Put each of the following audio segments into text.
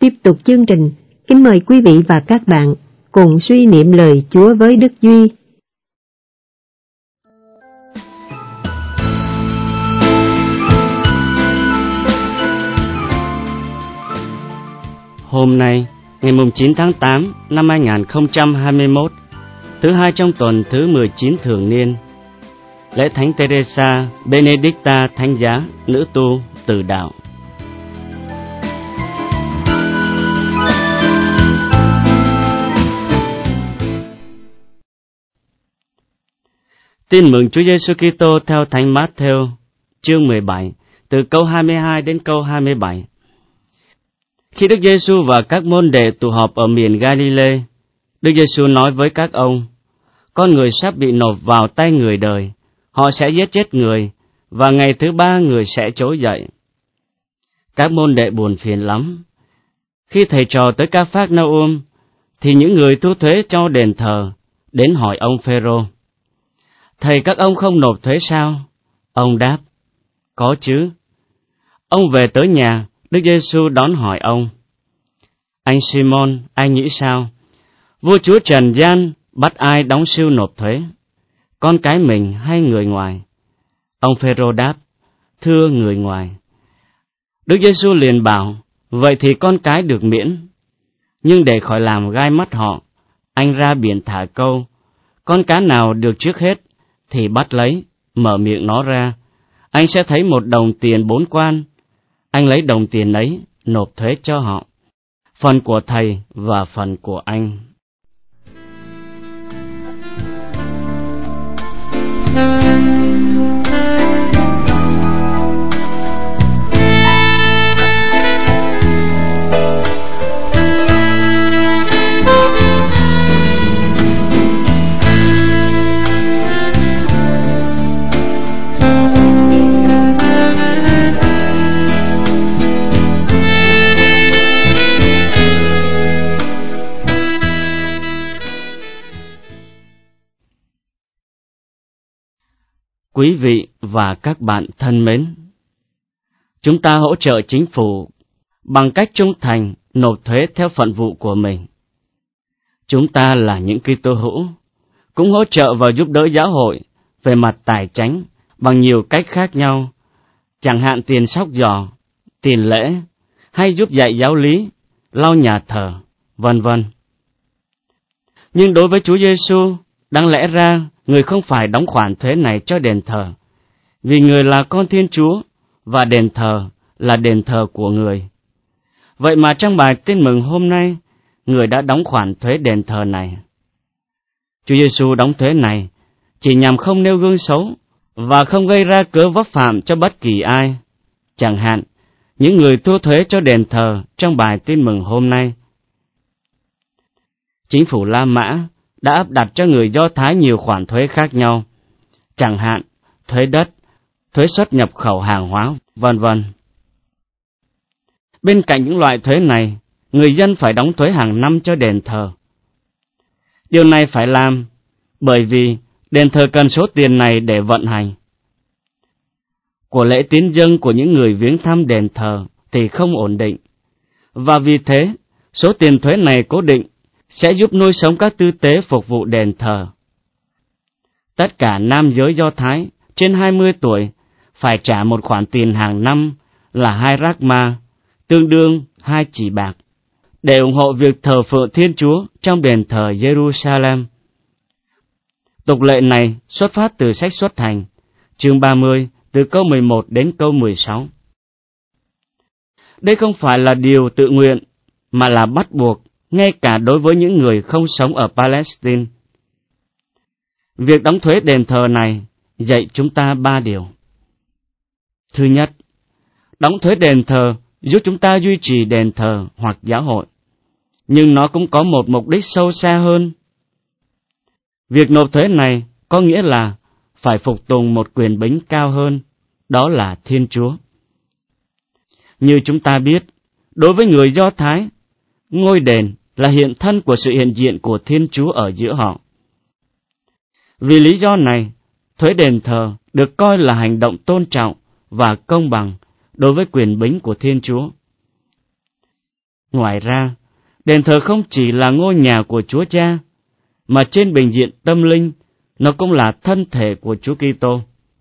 Tiếp tục chương trình, kính mời quý vị và các bạn cùng suy niệm lời Chúa với Đức Duy. Hôm nay, ngày 9 tháng 8 năm 2021, thứ hai trong tuần thứ 19 thường niên, lễ Thánh Teresa Benedicta Thánh giá, nữ tu từ đạo. Tin mừng Chúa Giêsu Kitô theo Thánh Mát-thêu, chương 17, từ câu 22 đến câu 27. Khi Đức Giêsu và các môn đệ tụ họp ở miền Galilee, Đức Giêsu nói với các ông: Con người sắp bị nộp vào tay người đời, họ sẽ giết chết người, và ngày thứ ba người sẽ trỗi dậy. Các môn đệ buồn phiền lắm. Khi thầy trò tới Ca-phác-na-um, thì những người thu thuế cho đền thờ đến hỏi ông Phêrô: Thầy, các ông không nộp thuế sao? Ông đáp: Có chứ. Ông về tới nhà, Đức Giêsu đón hỏi ông: Anh Simon, anh nghĩ sao? Vua chúa trần gian bắt ai đóng siêu nộp thuế, con cái mình hay người ngoài? Ông Phêrô đáp: Thưa người ngoài. Đức Giêsu liền bảo: Vậy thì con cái được miễn. Nhưng để khỏi làm gai mắt họ, anh ra biển thả câu, con cá nào được trước hết thì bắt lấy, mở miệng nó ra, anh sẽ thấy một đồng tiền 4 quan. Anh lấy đồng tiền ấy nộp thuế cho họ, phần của thầy và phần của anh. Quý vị và các bạn thân mến, chúng ta hỗ trợ chính phủ bằng cách trung thành nộp thuế theo phận vụ của mình. Chúng ta là những Kitô hữu, cũng hỗ trợ và giúp đỡ giáo hội về mặt tài chánh bằng nhiều cách khác nhau, chẳng hạn tiền sóc giò, tiền lễ, hay giúp dạy giáo lý, lau nhà thờ, vân vân. Nhưng đối với Chúa Giêsu, đáng lẽ ra người không phải đóng khoản thuế này cho đền thờ, vì người là con Thiên Chúa và đền thờ là đền thờ của người. Vậy mà trong bài tin mừng hôm nay, người đã đóng khoản thuế đền thờ này. Chúa Giêsu đóng thuế này chỉ nhằm không nêu gương xấu và không gây ra cớ vấp phạm cho bất kỳ ai, chẳng hạn những người thua thuế cho đền thờ trong bài tin mừng hôm nay. Chính phủ La Mã đã áp đặt cho người Do Thái nhiều khoản thuế khác nhau, chẳng hạn thuế đất, thuế xuất nhập khẩu hàng hóa, vân vân. Bên cạnh những loại thuế này, người dân phải đóng thuế hàng năm cho đền thờ. Điều này phải làm bởi vì đền thờ cần số tiền này để vận hành. Của lễ tín dâng của những người viếng thăm đền thờ thì không ổn định, và vì thế số tiền thuế này cố định sẽ giúp nuôi sống các tư tế phục vụ đền thờ. Tất cả nam giới Do Thái trên 20 tuổi phải trả một khoản tiền hàng năm là 2 drachma, tương đương 2 chỉ bạc, để ủng hộ việc thờ phượng Thiên Chúa trong đền thờ Jerusalem. Tục lệ này xuất phát từ sách Xuất Hành, chương 30, từ câu 11 đến câu 16. Đây không phải là điều tự nguyện, mà là bắt buộc, ngay cả đối với những người không sống ở Palestine. Việc đóng thuế đền thờ này dạy chúng ta 3 điều. Thứ nhất, đóng thuế đền thờ giúp chúng ta duy trì đền thờ hoặc giáo hội, nhưng nó cũng có một mục đích sâu xa hơn. Việc nộp thuế này có nghĩa là phải phục tùng một quyền bính cao hơn, đó là Thiên Chúa. Như chúng ta biết, đối với người Do Thái, ngôi đền là hiện thân của sự hiện diện của Thiên Chúa ở giữa họ. Vì lý do này, thuế đền thờ được coi là hành động tôn trọng và công bằng đối với quyền bính của Thiên Chúa. Ngoài ra, đền thờ không chỉ là ngôi nhà của Chúa Cha, mà trên bình diện tâm linh, nó cũng là thân thể của Chúa Kitô.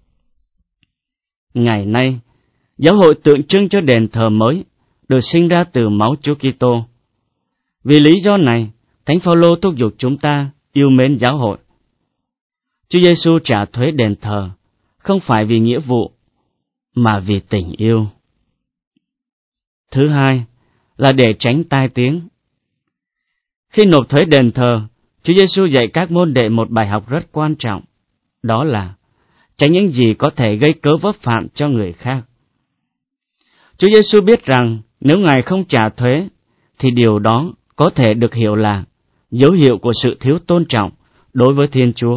Ngày nay, giáo hội tượng trưng cho đền thờ mới được sinh ra từ máu Chúa Kitô. Vì lý do này, Thánh Phaolô thúc giục chúng ta yêu mến giáo hội. Chúa Giêsu trả thuế đền thờ không phải vì nghĩa vụ, mà vì tình yêu. Thứ hai là để tránh tai tiếng. Khi nộp thuế đền thờ, Chúa Giêsu dạy các môn đệ một bài học rất quan trọng, đó là tránh những gì có thể gây cớ vấp phạm cho người khác. Chúa Giêsu biết rằng nếu Ngài không trả thuế, thì điều đó có thể được hiểu là dấu hiệu của sự thiếu tôn trọng đối với Thiên Chúa.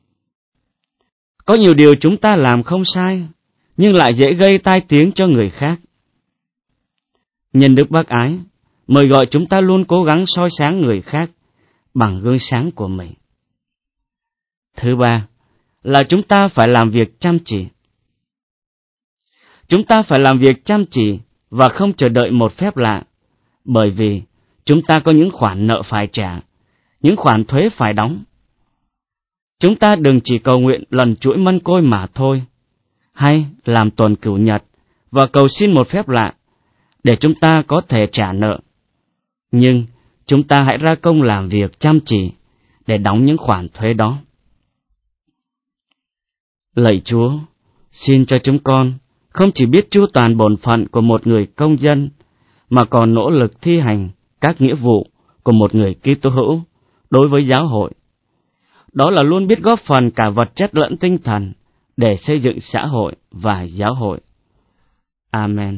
Có nhiều điều chúng ta làm không sai, nhưng lại dễ gây tai tiếng cho người khác. Nhân đức bác ái mời gọi chúng ta luôn cố gắng soi sáng người khác bằng gương sáng của mình. Thứ ba là chúng ta phải làm việc chăm chỉ. Chúng ta phải làm việc chăm chỉ và không chờ đợi một phép lạ, bởi vì chúng ta có những khoản nợ phải trả, những khoản thuế phải đóng. Chúng ta đừng chỉ cầu nguyện lần chuỗi mân côi mà thôi, hay làm tuần cửu nhật và cầu xin một phép lạ để chúng ta có thể trả nợ. Nhưng chúng ta hãy ra công làm việc chăm chỉ để đóng những khoản thuế đó. Lạy Chúa, xin cho chúng con không chỉ biết chu toàn bổn phận của một người công dân, mà còn nỗ lực thi hành các nghĩa vụ của một người Kitô hữu đối với giáo hội. Đó là luôn biết góp phần cả vật chất lẫn tinh thần để xây dựng xã hội và giáo hội. Amen.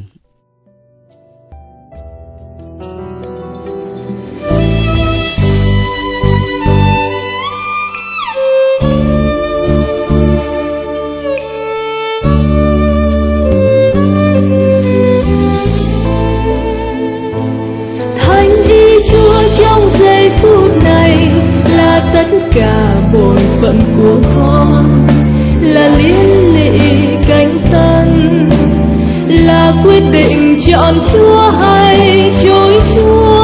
Tất cả bổn phận của con là liên lụy cánh tân, là quyết định chọn Chúa hay chối Chúa,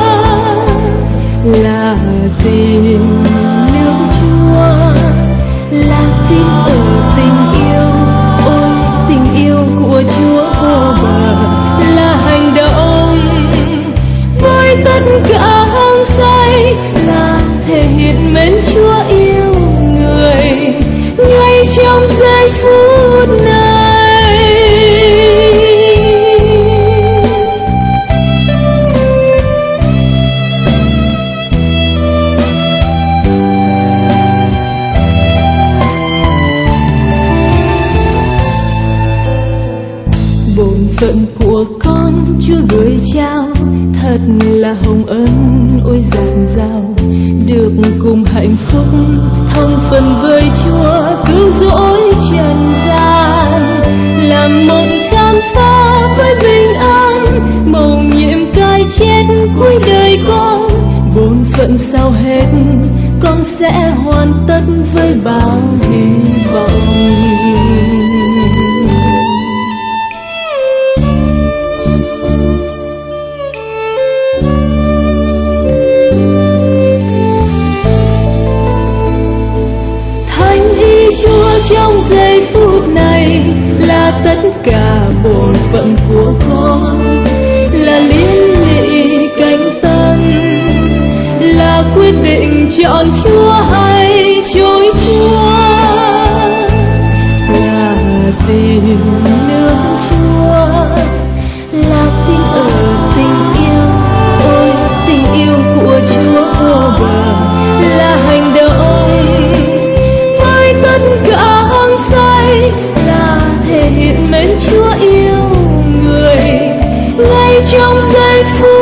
là tìm nương Chúa, là tin ở tình yêu, ôi tình yêu của Chúa vô bờ, là hành động với tất cả hăng say, là thể hiện mến Chúa yêu người ngay trong giây phút này. Bổn phận của con Chúa gửi trao, thật là hồng ân ôi dạt dào, được cùng hạnh phúc thông phần với Chúa cứu rỗi trần gian, làm mộng khám phá với bình an, mầu nhiệm cai chết cuối đời con. Bổn phận sau hết con sẽ hoàn tất với bao hy vọng. Trong giây phút này là tất cả bổn phận của con, là liên lụy cánh tân, là quyết định chọn Chúa hay chối Chúa, là tìm nương Chúa, là tin ở tình yêu, ôi tình yêu của Chúa vô bờ, là hành động tất cả hăng say, là thể hiện mến Chúa yêu người ngay trong giây phút